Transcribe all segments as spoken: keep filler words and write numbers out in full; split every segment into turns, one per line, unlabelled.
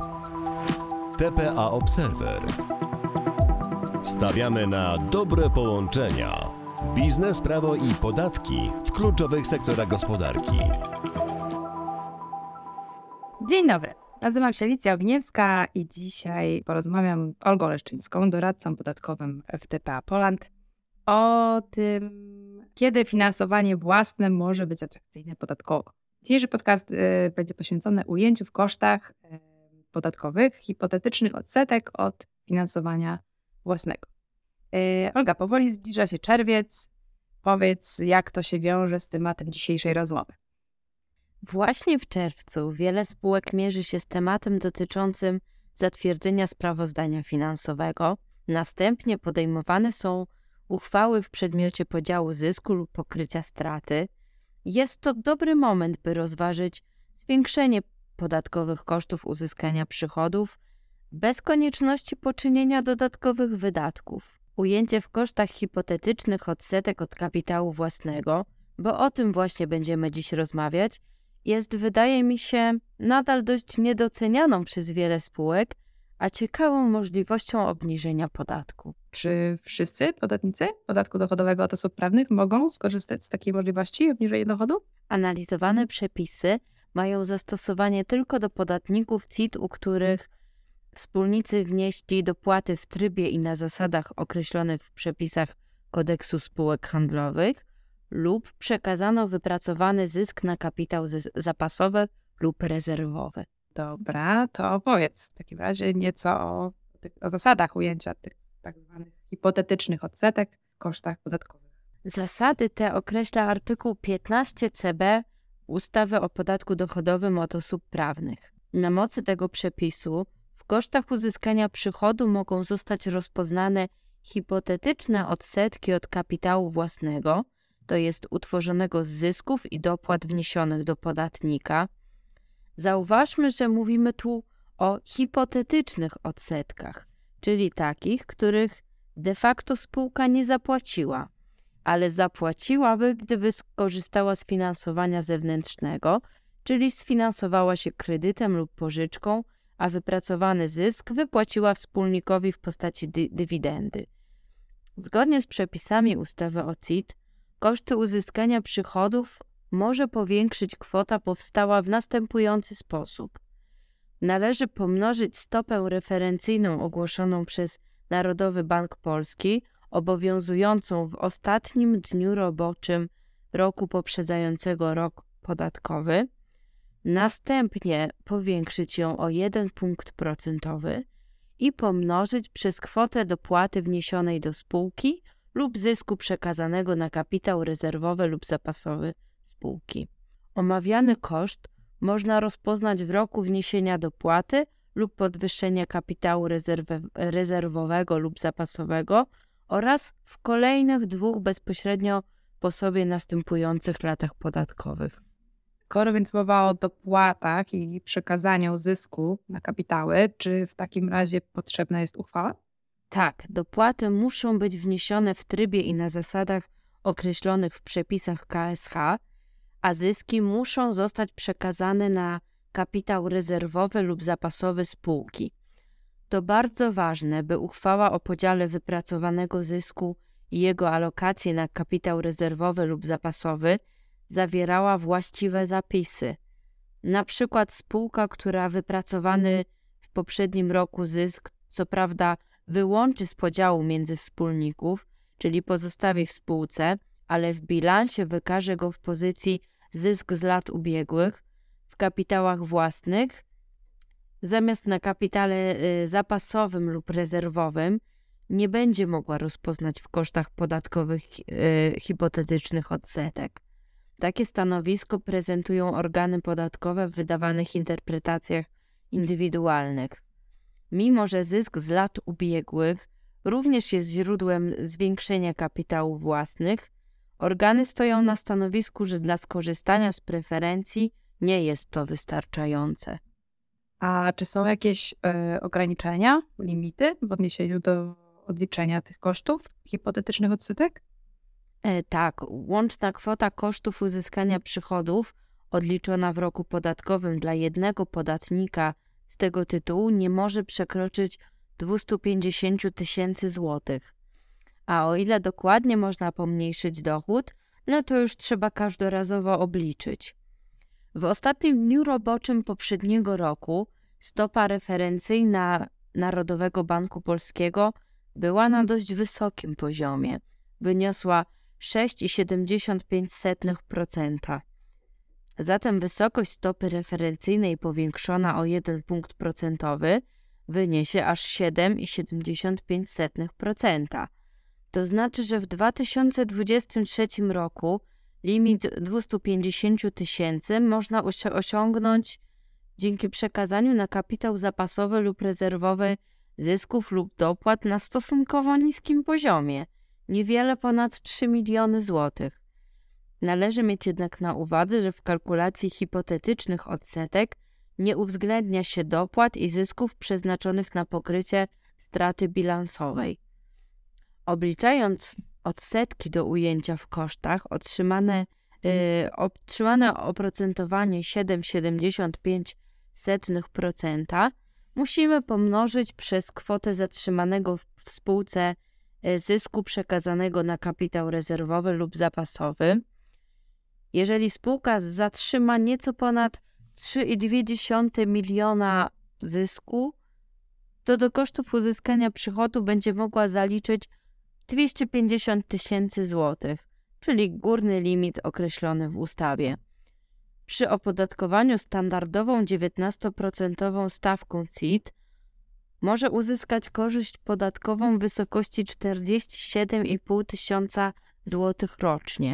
T P A Observer. Stawiamy na dobre połączenia. Biznes, prawo i podatki w kluczowych sektorach gospodarki.
Dzień dobry, nazywam się Alicja Ogniewska i dzisiaj porozmawiam z Olgą Leszczyńską, doradcą podatkowym w T P A Poland, o tym, kiedy finansowanie własne może być atrakcyjne podatkowo. Dzisiejszy podcast y, będzie poświęcony ujęciu w kosztach y, podatkowych hipotetycznych odsetek od finansowania własnego. Y, Olga, powoli zbliża się czerwiec. Powiedz, jak to się wiąże z tematem dzisiejszej rozmowy.
Właśnie w czerwcu wiele spółek mierzy się z tematem dotyczącym zatwierdzenia sprawozdania finansowego. Następnie podejmowane są uchwały w przedmiocie podziału zysku lub pokrycia straty. Jest to dobry moment, by rozważyć zwiększenie podatkowych kosztów uzyskania przychodów bez konieczności poczynienia dodatkowych wydatków. Ujęcie w kosztach hipotetycznych odsetek od kapitału własnego, bo o tym właśnie będziemy dziś rozmawiać, jest, wydaje mi się, nadal dość niedocenianą przez wiele spółek, a ciekawą możliwością obniżenia podatku.
Czy wszyscy podatnicy podatku dochodowego od osób prawnych mogą skorzystać z takiej możliwości obniżenia dochodu?
Analizowane przepisy mają zastosowanie tylko do podatników C I T, u których wspólnicy wnieśli dopłaty w trybie i na zasadach określonych w przepisach Kodeksu Spółek Handlowych lub przekazano wypracowany zysk na kapitał zapasowy lub rezerwowy.
Dobra, to opowiedz w takim razie nieco o, o zasadach ujęcia tych tak zwanych hipotetycznych odsetek w kosztach podatkowych.
Zasady te określa artykuł piętnaście C B ustawy o podatku dochodowym od osób prawnych. Na mocy tego przepisu w kosztach uzyskania przychodu mogą zostać rozpoznane hipotetyczne odsetki od kapitału własnego, to jest utworzonego z zysków i dopłat wniesionych do podatnika. Zauważmy, że mówimy tu o hipotetycznych odsetkach, czyli takich, których de facto spółka nie zapłaciła, ale zapłaciłaby, gdyby skorzystała z finansowania zewnętrznego, czyli sfinansowała się kredytem lub pożyczką, a wypracowany zysk wypłaciła wspólnikowi w postaci dy- dywidendy. Zgodnie z przepisami ustawy o C I T, koszty uzyskania przychodów może powiększyć kwota powstała w następujący sposób. Należy pomnożyć stopę referencyjną ogłoszoną przez Narodowy Bank Polski, obowiązującą w ostatnim dniu roboczym roku poprzedzającego rok podatkowy, następnie powiększyć ją o jeden punkt procentowy i pomnożyć przez kwotę dopłaty wniesionej do spółki lub zysku przekazanego na kapitał rezerwowy lub zapasowy spółki. Omawiany koszt można rozpoznać w roku wniesienia dopłaty lub podwyższenia kapitału rezerw- rezerwowego lub zapasowego oraz w kolejnych dwóch bezpośrednio po sobie następujących latach podatkowych.
Skoro więc mowa o dopłatach i przekazaniu zysku na kapitały, czy w takim razie potrzebna jest uchwała?
Tak, dopłaty muszą być wniesione w trybie i na zasadach określonych w przepisach K S H, a zyski muszą zostać przekazane na kapitał rezerwowy lub zapasowy spółki. To bardzo ważne, by uchwała o podziale wypracowanego zysku i jego alokację na kapitał rezerwowy lub zapasowy zawierała właściwe zapisy. Na przykład spółka, która wypracowany w poprzednim roku zysk, co prawda wyłączy z podziału między wspólników, czyli pozostawi w spółce, ale w bilansie wykaże go w pozycji zysk z lat ubiegłych, w kapitałach własnych, zamiast na kapitale zapasowym lub rezerwowym, nie będzie mogła rozpoznać w kosztach podatkowych hipotetycznych odsetek. Takie stanowisko prezentują organy podatkowe w wydawanych interpretacjach indywidualnych. Mimo że zysk z lat ubiegłych również jest źródłem zwiększenia kapitału własnych, organy stoją na stanowisku, że dla skorzystania z preferencji nie jest to wystarczające.
A czy są jakieś y, ograniczenia, limity w odniesieniu do odliczenia tych kosztów hipotetycznych odsetek?
E, tak, łączna kwota kosztów uzyskania przychodów odliczona w roku podatkowym dla jednego podatnika z tego tytułu nie może przekroczyć dwieście pięćdziesiąt tysięcy złotych. A o ile dokładnie można pomniejszyć dochód, no to już trzeba każdorazowo obliczyć. W ostatnim dniu roboczym poprzedniego roku stopa referencyjna Narodowego Banku Polskiego była na dość wysokim poziomie. Wyniosła sześć przecinek siedemdziesiąt pięć procent. Zatem wysokość stopy referencyjnej powiększona o jeden punkt procentowy wyniesie aż siedem przecinek siedemdziesiąt pięć procent. To znaczy, że w dwa tysiące dwudziestym trzecim roku limit dwieście pięćdziesiąt tysięcy można osi- osiągnąć dzięki przekazaniu na kapitał zapasowy lub rezerwowy zysków lub dopłat na stosunkowo niskim poziomie, niewiele ponad trzy miliony złotych. Należy mieć jednak na uwadze, że w kalkulacji hipotetycznych odsetek nie uwzględnia się dopłat i zysków przeznaczonych na pokrycie straty bilansowej. Obliczając odsetki do ujęcia w kosztach, otrzymane, yy, otrzymane oprocentowanie siedem przecinek siedemdziesiąt pięć procent musimy pomnożyć przez kwotę zatrzymanego w spółce zysku przekazanego na kapitał rezerwowy lub zapasowy. Jeżeli spółka zatrzyma nieco ponad trzy przecinek dwa miliona zysku, to do kosztów uzyskania przychodu będzie mogła zaliczyć dwieście pięćdziesiąt tysięcy złotych, czyli górny limit określony w ustawie. Przy opodatkowaniu standardową dziewiętnastoprocentową stawką C I T może uzyskać korzyść podatkową w wysokości czterdzieści siedem i pół tysiąca złotych rocznie.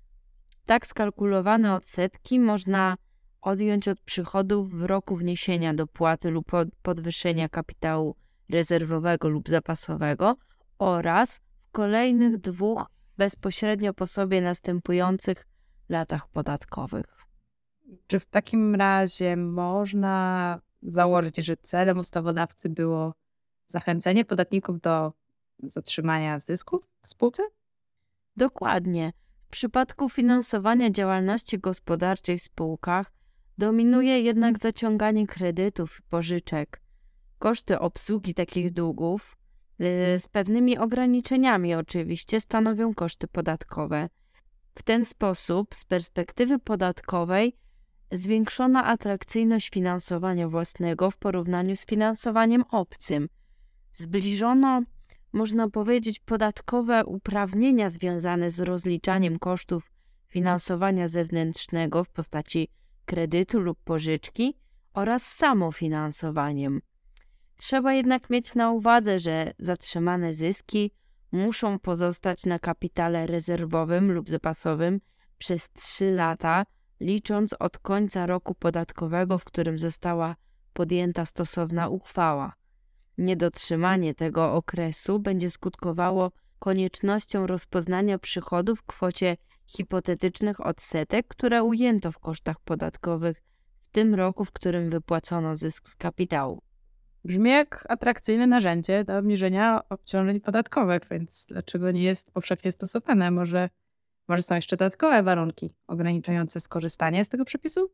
Tak skalkulowane odsetki można odjąć od przychodów w roku wniesienia dopłaty lub podwyższenia kapitału rezerwowego lub zapasowego oraz w kolejnych dwóch bezpośrednio po sobie następujących latach podatkowych.
Czy w takim razie można założyć, że celem ustawodawcy było zachęcenie podatników do zatrzymania zysków w spółce?
Dokładnie. W przypadku finansowania działalności gospodarczej w spółkach dominuje jednak zaciąganie kredytów i pożyczek. Koszty obsługi takich długów, yy, z pewnymi ograniczeniami oczywiście, stanowią koszty podatkowe. W ten sposób z perspektywy podatkowej zwiększona atrakcyjność finansowania własnego w porównaniu z finansowaniem obcym. Zbliżono, można powiedzieć, podatkowe uprawnienia związane z rozliczaniem kosztów finansowania zewnętrznego w postaci kredytu lub pożyczki oraz samofinansowaniem. Trzeba jednak mieć na uwadze, że zatrzymane zyski muszą pozostać na kapitale rezerwowym lub zapasowym przez trzy lata, licząc od końca roku podatkowego, w którym została podjęta stosowna uchwała. Niedotrzymanie tego okresu będzie skutkowało koniecznością rozpoznania przychodów w kwocie hipotetycznych odsetek, które ujęto w kosztach podatkowych w tym roku, w którym wypłacono zysk z kapitału.
Brzmi jak atrakcyjne narzędzie do obniżenia obciążeń podatkowych, więc dlaczego nie jest powszechnie stosowane? Może, może są jeszcze dodatkowe warunki ograniczające skorzystanie z tego przepisu?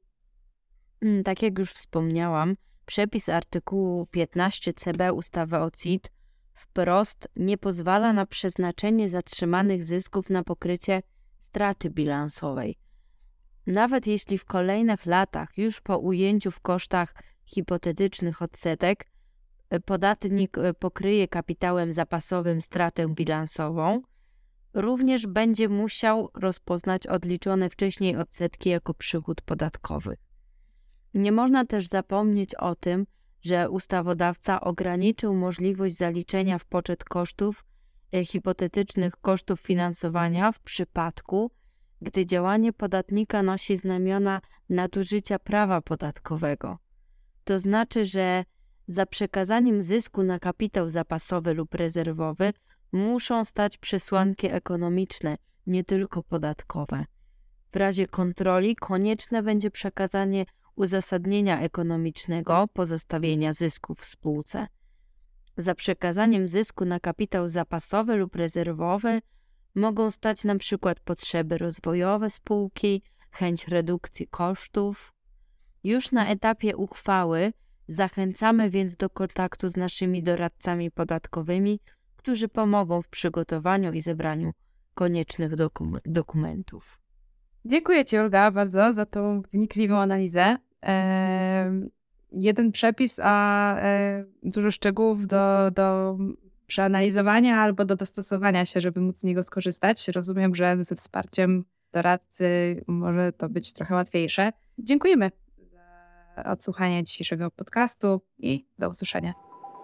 Tak jak już wspomniałam, przepis artykułu piętnaście C B ustawy o C I T wprost nie pozwala na przeznaczenie zatrzymanych zysków na pokrycie straty bilansowej. Nawet jeśli w kolejnych latach, już po ujęciu w kosztach hipotetycznych odsetek, podatnik pokryje kapitałem zapasowym stratę bilansową, również będzie musiał rozpoznać odliczone wcześniej odsetki jako przychód podatkowy. Nie można też zapomnieć o tym, że ustawodawca ograniczył możliwość zaliczenia w poczet kosztów hipotetycznych kosztów finansowania w przypadku, gdy działanie podatnika nosi znamiona nadużycia prawa podatkowego. To znaczy, że za przekazaniem zysku na kapitał zapasowy lub rezerwowy muszą stać przesłanki ekonomiczne, nie tylko podatkowe. W razie kontroli konieczne będzie przekazanie uzasadnienia ekonomicznego pozostawienia zysków w spółce. Za przekazaniem zysku na kapitał zapasowy lub rezerwowy mogą stać na przykład potrzeby rozwojowe spółki, chęć redukcji kosztów. Już na etapie uchwały Zachęcamy więc do kontaktu z naszymi doradcami podatkowymi, którzy pomogą w przygotowaniu i zebraniu koniecznych dokum- dokumentów.
Dziękuję Ci, Olga, bardzo za tą wnikliwą analizę. Eee, jeden przepis, a e, dużo szczegółów do, do przeanalizowania albo do dostosowania się, żeby móc z niego skorzystać. Rozumiem, że ze wsparciem doradcy może to być trochę łatwiejsze. Dziękujemy za odsłuchanie dzisiejszego podcastu i do usłyszenia.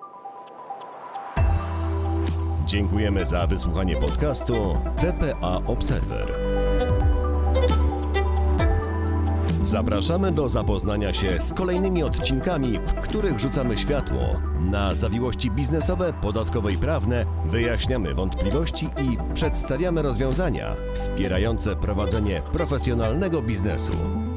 Dziękujemy za wysłuchanie podcastu T P A Observer. Zapraszamy do zapoznania się z kolejnymi odcinkami, w których rzucamy światło na zawiłości biznesowe, podatkowe i prawne, wyjaśniamy wątpliwości i przedstawiamy rozwiązania wspierające prowadzenie profesjonalnego biznesu.